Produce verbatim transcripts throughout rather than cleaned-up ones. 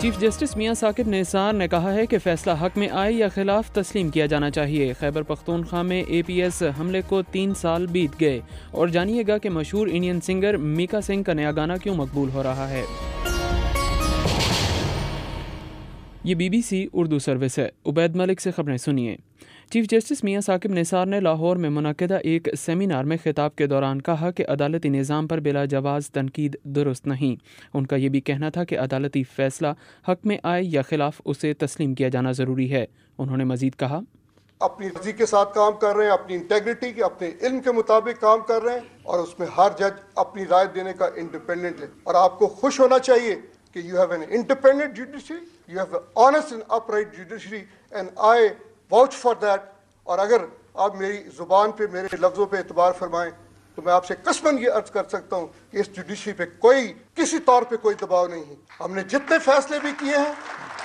Chief justice میاں ثاقب نثار نے کہا ہے کہ فیصلہ حق میں آئے یا خلاف تسلیم کیا جانا چاہیے۔ خیبر پختونخوا میں اے پی ایس حملے کو تین سال بیت گئے، اور جانیے گا کہ مشہور انڈین سنگر میکا سنگھ کا نیا گانا کیوں مقبول ہو رہا ہے۔ یہ B B C Urdu service ہے۔ عبید ملک سے خبریں سنیے۔ چیف جسٹس میاں ثاقب نثار نے لاہور میں منعقدہ ایک سیمینار میں خطاب کے دوران کہا کہ عدالتی نظام پر بلا جواز تنقید درست نہیں۔ ان کا یہ بھی کہنا تھا کہ عدالتی فیصلہ حق میں آئے یا خلاف اسے تسلیم کیا جانا ضروری ہے۔ انہوں نے مزید کہا، اپنی مرضی کے ساتھ کام کر رہے ہیں، اپنی انٹیگریٹی کے اپنے علم کے مطابق کام کر رہے ہیں، اور اس میں ہر جج اپنی رائے دینے کا انڈیپینڈنٹ ہے، اور آپ کو خوش ہونا چاہیے کہ you have an independent judiciary, you have an honest and upright judiciary, and I watch for that. اور اگر آپ میری زبان پہ میرے لفظوں پہ اعتبار فرمائیں تو میں آپ سے قسماً یہ عرض کر سکتا ہوں کہ اس جوڈیشری پہ کوئی کسی طور پہ کوئی دباؤ نہیں ہے۔ ہم نے جتنے فیصلے بھی کیے ہیں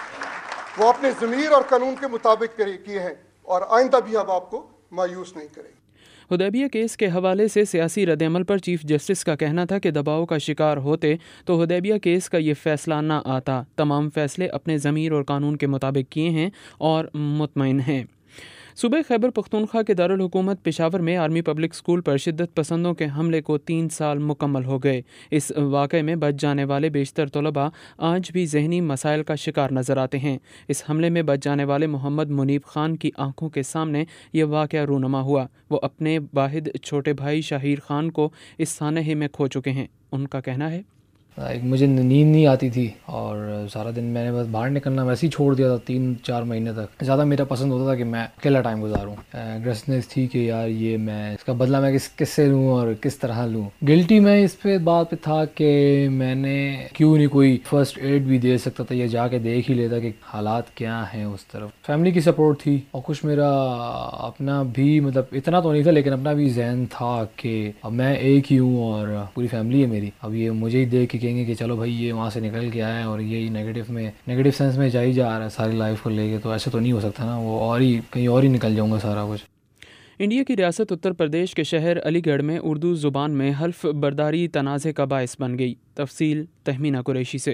وہ اپنے ضمیر اور قانون کے مطابق کیے ہیں، اور آئندہ بھی ہم آپ کو مایوس نہیں کریں گے۔ حدیبیہ کیس کے حوالے سے سیاسی رد عمل پر چیف جسٹس کا کہنا تھا کہ دباؤ کا شکار ہوتے تو حدیبیہ کیس کا یہ فیصلہ نہ آتا۔ تمام فیصلے اپنے ضمیر اور قانون کے مطابق کیے ہیں اور مطمئن ہیں۔ صوبہ خیبر پختونخوا کے دارالحکومت پشاور میں آرمی پبلک اسکول پر شدت پسندوں کے حملے کو تین سال مکمل ہو گئے۔ اس واقعے میں بچ جانے والے بیشتر طلباء آج بھی ذہنی مسائل کا شکار نظر آتے ہیں۔ اس حملے میں بچ جانے والے محمد منیب خان کی آنکھوں کے سامنے یہ واقعہ رونما ہوا۔ وہ اپنے واحد چھوٹے بھائی شاہیر خان کو اس سانحے میں کھو چکے ہیں۔ ان کا کہنا ہے، مجھے نیند نہیں آتی تھی اور سارا دن میں نے بس باہر نکلنا ویسے ہی چھوڑ دیا تھا۔ تین چار مہینے تک زیادہ میرا پسند ہوتا تھا کہ میں اکیلا ٹائم گزاروں۔ اگریسنس تھی کہ یار یہ میں اس کا بدلہ میں کس کس سے لوں اور کس طرح لوں۔ گلٹی میں اس پہ بات پہ تھا کہ میں نے کیوں نہیں کوئی فرسٹ ایڈ بھی دے سکتا تھا یا جا کے دیکھ ہی لیتا کہ حالات کیا ہیں اس طرف۔ فیملی کی سپورٹ تھی اور کچھ میرا اپنا بھی، مطلب اتنا تو نہیں تھا لیکن اپنا بھی ذہن تھا کہ اب میں ایک ہی ہوں اور پوری فیملی ہے میری۔ اب یہ مجھے ہی دیکھ کے کہیں گے کہ چلو بھائی یہ وہاں سے نکل کے آیا ہے اور یہی نیگیٹو میں نیگیٹو سینس میں جا ہی جا رہا ہے ساری لائف کو لے کے، تو ایسے تو نہیں ہو سکتا نا، وہ اور ہی کہیں اور ہی نکل جاؤں گا سارا کچھ۔ انڈیا کی ریاست اتر پردیش کے شہر علی گڑھ میں اردو زبان میں حلف برداری تنازع کا باعث بن گئی۔ تفصیل تہمینہ قریشی سے۔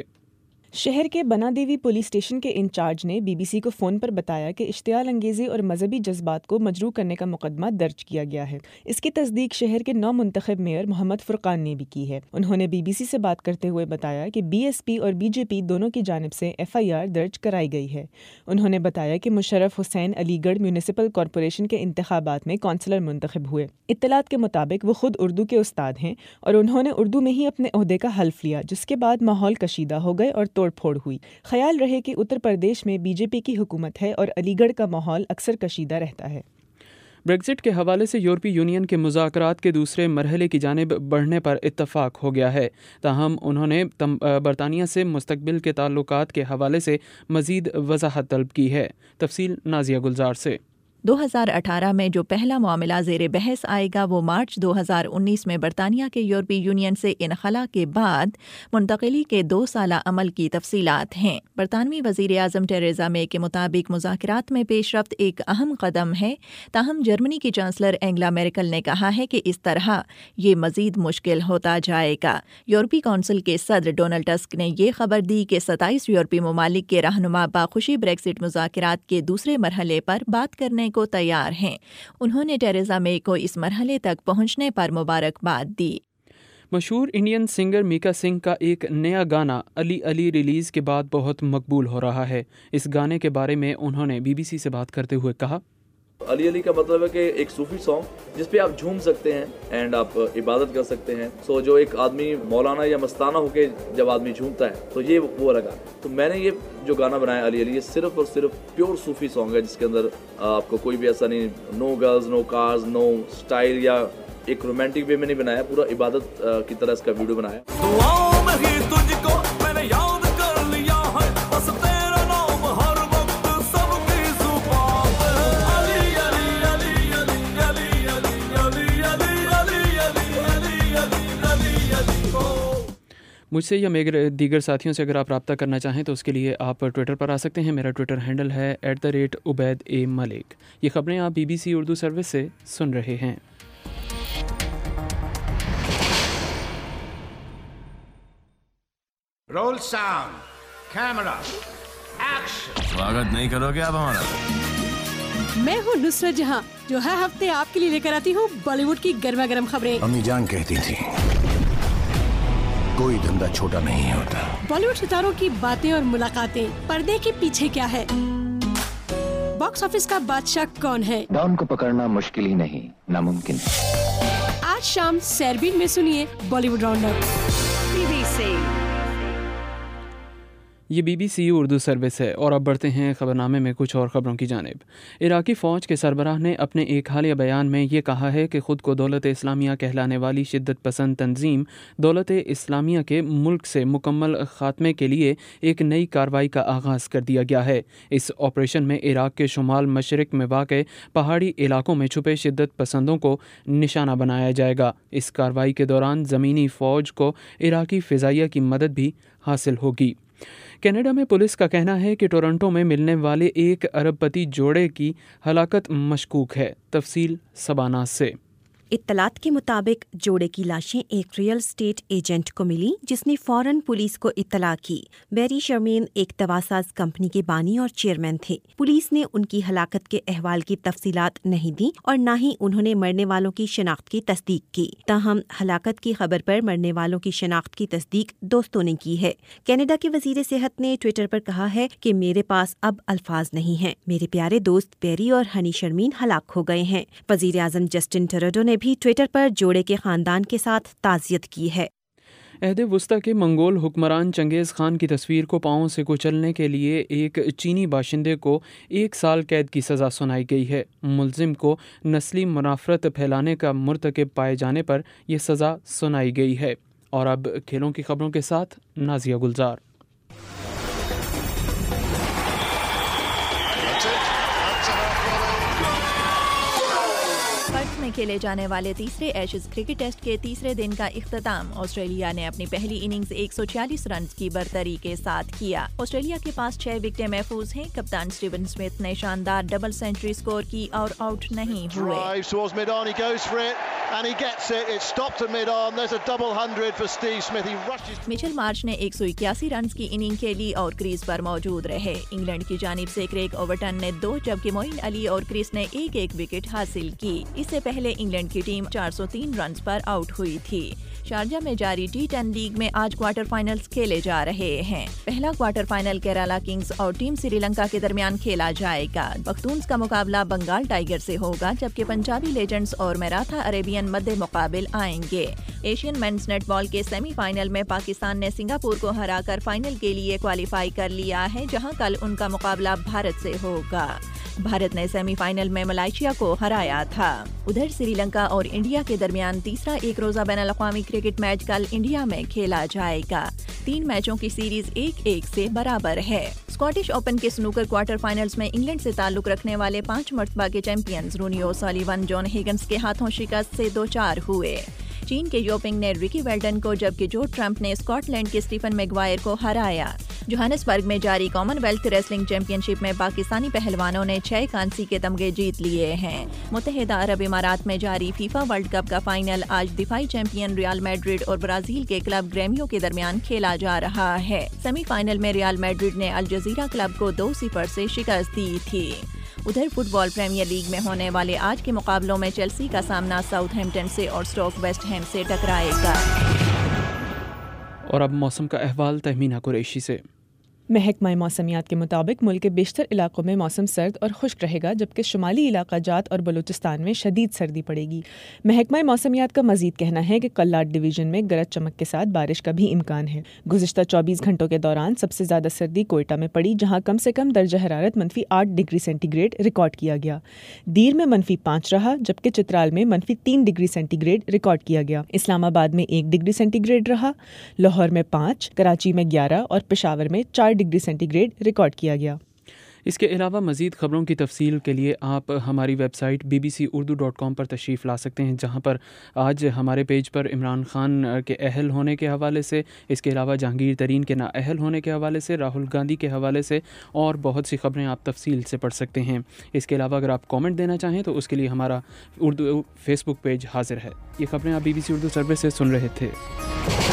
شہر کے بنا دیوی پولیس اسٹیشن کے انچارج نے بی بی سی کو فون پر بتایا کہ اشتعال انگیزی اور مذہبی جذبات کو مجروح کرنے کا مقدمہ درج کیا گیا ہے۔ اس کی تصدیق شہر کے نو منتخب میئر محمد فرقان نے بھی کی ہے۔ انہوں نے بی بی سی سے بات کرتے ہوئے بتایا کہ بی ایس پی اور بی جے پی دونوں کی جانب سے ایف آئی آر درج کرائی گئی ہے۔ انہوں نے بتایا کہ مشرف حسین علی گڑھ میونسپل کارپوریشن کے انتخابات میں کونسلر منتخب ہوئے۔ اطلاعات کے مطابق وہ خود اردو کے استاد ہیں اور انہوں نے اردو میں ہی اپنے عہدے کا حلف لیا، جس کے بعد ماحول کشیدہ ہو گئے اور توڑ پھوڑ ہوئی۔ خیال رہے کہ اتر پردیش میں بی جے پی کی حکومت ہے اور علی گڑھ کا ماحول اکثر کشیدہ رہتا ہے۔ بریگزٹ کے حوالے سے یورپی یونین کے مذاکرات کے دوسرے مرحلے کی جانب بڑھنے پر اتفاق ہو گیا ہے، تاہم انہوں نے برطانیہ سے مستقبل کے تعلقات کے حوالے سے مزید وضاحت طلب کی ہے۔ تفصیل نازیہ گلزار سے۔ دو ہزار اٹھارہ میں جو پہلا معاملہ زیر بحث آئے گا وہ مارچ دو ہزار انیس میں برطانیہ کے یورپی یونین سے انخلا کے بعد منتقلی کے دو سالہ عمل کی تفصیلات ہیں۔ برطانوی وزیر اعظم ٹریزا مے کے مطابق مذاکرات میں پیش رفت ایک اہم قدم ہے، تاہم جرمنی کی چانسلر اینگلا میرکل نے کہا ہے کہ اس طرح یہ مزید مشکل ہوتا جائے گا۔ یورپی کونسل کے صدر ڈونلڈ ٹسک نے یہ خبر دی کہ ستائیس یورپی ممالک کے رہنما باخوشی بریگزٹ مذاکرات کے دوسرے مرحلے پر بات کرنے کو تیار ہیں۔ انہوں نے ٹریزا مے کو اس مرحلے تک پہنچنے پر مبارکباد دی۔ مشہور انڈین سنگر میکا سنگھ کا ایک نیا گانا علی علی ریلیز کے بعد بہت مقبول ہو رہا ہے۔ اس گانے کے بارے میں انہوں نے بی بی سی سے بات کرتے ہوئے کہا، علی علی کا مطلب ہے کہ ایک صوفی سانگ جس پہ آپ جھوم سکتے ہیں اینڈ آپ عبادت کر سکتے ہیں۔ سو جو ایک آدمی مولانا یا مستانہ ہو کے جب آدمی جھومتا ہے تو یہ وہ لگا۔ تو میں نے یہ جو گانا بنایا علی علی، یہ صرف اور صرف پیور صوفی سانگ ہے، جس کے اندر آپ کو کوئی بھی ایسا نہیں، no girls, no cars, no style یا ایک رومانٹک وے میں نہیں بنایا، پورا عبادت کی طرح اس کا ویڈیو بنایا۔ مجھ سے یا میرے دیگر ساتھیوں سے اگر آپ رابطہ کرنا چاہیں تو اس کے لیے آپ ٹویٹر پر آ سکتے ہیں۔ میرا ٹویٹر ہینڈل ہے at the rate Ubaid A Malik. یہ خبریں آپ B B C Urdu service سے سن رہے ہیں۔ Roll sound camera action. स्वागत नहीं करोगे आप हमारा? मैं हूँ नुसरत जहाँ, जो हर हफ्ते आपके लिए लेकर आती हूँ बॉलीवुड की गर्मा गर्म खबरें। अम्मी जान कहती थी कोई धंधा छोटा नहीं होता। बॉलीवुड सितारों की बातें और मुलाकातें, पर्दे के पीछे क्या है, बॉक्स ऑफिस का बादशाह कौन है, डॉन को पकड़ना मुश्किल ही नहीं नामुमकिन। आज शाम सैरबीन में सुनिए बॉलीवुड राउंडअप। बीबीसी ये बीबीसी उर्दू सर्विस है और अब बढ़ते हैं ख़बरनामे में कुछ और ख़बरों की जानिब। इराक़ी फ़ौज के सरबराह ने अपने एक हालिया बयान में ये कहा है कि ख़ुद को दौलत इस्लामिया कहलाने वाली शिद्दत पसंद तंजीम दौलत इस्लामिया के मुल्क से मुकम्मल ख़ात्मे के लिए एक नई कार्रवाई का आगाज़ कर दिया गया है। इस ऑपरेशन में इराक़ के शुमाल मशरिक़ में वाक़ पहाड़ी इलाकों में छुपे शिद्दत पसंदों को निशाना बनाया जाएगा। इस कार्रवाई के दौरान ज़मीनी फ़ौज को इराक़ी फ़िज़ाइया की मदद भी हासिल होगी। कनाडा में पुलिस का कहना है कि टोरंटो में मिलने वाले एक अरबपति जोड़े की हलाकत मशकूक है। तफसील सबानास से। इत्तलात के मुताबिक जोड़े की लाशें एक रियल स्टेट एजेंट को मिली, जिसने फौरन पुलिस को इत्तला की। बैरी शर्मेन एक दवासाज कंपनी के बानी और चेयरमैन थे। पुलिस ने उनकी हलाकत के अहवाल की तफसीलात नहीं दी और न ही उन्होंने मरने वालों की शिनाख्त की तस्दीक की। ताहम हलाकत की खबर पर मरने वालों की शिनाख्त की तस्दीक दोस्तों ने की है। कनाडा के वजीर सेहत ने ट्विटर पर कहा है कि मेरे पास अब अल्फाज नहीं हैं। मेरे प्यारे दोस्त बैरी और हनी शर्मीन हलाक हो गए हैं। वजीर आजम जस्टिन ट्रूडो ने भी ट्विटर पर जोड़े के खानदान के साथ ताज़ियत की है। अहद वस्ता के मंगोल हुक्मरान चंगेज़ खान की तस्वीर को पाँव से कुचलने के लिए एक चीनी बाशिंदे को एक साल कैद की सज़ा सुनाई गई है। मुलजिम को नस्ली मुनाफरत फैलाने का मुर्तकिब पाए जाने पर यह सज़ा सुनाई गई है। और अब खेलों की खबरों के साथ नाजिया गुलजार। में खेले जाने वाले तीसरे एशेज क्रिकेट टेस्ट के तीसरे दिन का इख्तिताम ऑस्ट्रेलिया ने अपनी पहली इनिंग्स एक सौ छियालीस रन की बर्तरी के साथ किया। ऑस्ट्रेलिया के पास छह विकेटें महफूज हैं। कप्तान स्टीवन स्मिथ ने शानदार डबल सेंचुरी स्कोर की और आउट नहीं हुए। मिचेल मार्श ने एक सौ इक्यासी रन की इनिंग खेली और क्रीज पर मौजूद रहे। इंग्लैंड की जानिब से क्रेग ओवरटन ने दो जबकि मोइन अली और क्रिस ने एक एक विकेट हासिल की। इससे पहले इंग्लैंड की टीम चार सौ तीन रन्स पर आउट हुई थी। शारजा में जारी टी टेन लीग में आज क्वार्टर फाइनल्स खेले जा रहे हैं। पहला क्वार्टर फाइनल केरला किंग्स और टीम श्रीलंका के दरमियान खेला जाएगा। पख्तून्स का मुकाबला बंगाल टाइगर से होगा, जबकि पंजाबी लेजेंड्स और मराठा अरेबियन मध्य मुकाबिल आएंगे। एशियन मेंस नेटबॉल के सेमीफाइनल में पाकिस्तान ने सिंगापुर को हराकर फाइनल के लिए क्वालिफाई कर लिया है, जहां कल उनका मुकाबला भारत से होगा। भारत ने सेमीफाइनल में मलेशिया को हराया था। उधर श्रीलंका और इंडिया के दरमियान तीसरा एक रोजा बैनुल-अक़वामी क्रिकेट मैच कल इंडिया में खेला जाएगा। तीन मैचों की सीरीज एक एक से बराबर है। स्कॉटिश ओपन के स्नूकर क्वार्टर फाइनल्स में इंग्लैंड से ताल्लुक रखने वाले पांच मर्तबा के चैंपियंस रोनी ओसुलिवन जॉन हिगन्स के हाथों शिकस्त से दो चार हुए। चीन के योपिंग ने रिकी वेल्डन को, जबकि जो ट्रम्प ने स्कॉटलैंड के स्टीफन मैगवायर को हराया। जोहानिसबर्ग में जारी कॉमनवेल्थ रेसलिंग चैंपियनशिप में पाकिस्तानी पहलवानों ने छह कांसी के तमगे जीत लिए हैं। मुत्तहिदा अरब इमारात में जारी फीफा वर्ल्ड कप का फाइनल आज दिफाई चैंपियन रियल मैड्रिड और ब्राजील के क्लब ग्रेमियो के दरमियान खेला जा रहा है। सेमीफाइनल में रियल मैड्रिड ने अल जजीरा क्लब को दो सिफर से शिकस्त दी थी। उधर फुटबॉल प्रीमियर लीग में होने वाले आज के मुकाबलों में चेल्सी का सामना साउथहैम्पटन से और स्टोक वेस्ट हैम से टकराएगा। और अब मौसम का अहवाल तहमीना कुरैशी से। महकमा मौसमियात के मुताबिक मुल्क के बेशतर इलाकों में मौसम सर्द और खुश्क रहेगा, जबकि शुमाली इलाका जात और बलूचिस्तान में शदीद सर्दी पड़ेगी। महकमा मौसमियात का मजीद कहना है कि कल्लाट डिवीज़न में गरज चमक के साथ बारिश का भी इम्कान है। गुज़िश्ता चौबीस घंटों के दौरान सबसे ज़्यादा सर्दी कोयटा में पड़ी, जहाँ कम से कम दर्जा हरारत मनफी आठ डिग्री सेंटीग्रेड रिकॉर्ड किया गया। दीर में मनफी पाँच रहा, जबकि चित्राल में मनफी तीन डिग्री सेंटीग्रेड रिकॉर्ड किया गया। इस्लामाबाद में एक डिग्री सेंटीग्रेड रहा, लाहौर में पाँच, कराची में ग्यारह और पेशावर में चार डिग्री सेंटीग्रेड रिकॉर्ड किया गया। इसके अलावा मज़ीद ख़बरों की तफसील के लिए आप हमारी website B B C Urdu dot com पर तशरीफ़ ला सकते हैं, जहां पर आज हमारे पेज पर इमरान खान के अहल होने के हवाले से, इसके अलावा जहांगीर तरीन के नाअहल होने के हवाले से, राहुल गांधी के हवाले से और बहुत सी ख़बरें आप तफसील से पढ़ सकते हैं। इसके अलावा अगर आप कॉमेंट देना चाहें तो उसके लिए हमारा उर्दू फेसबुक पेज हाजिर है। ये ख़बरें आप B B C Urdu service से सुन रहे थे।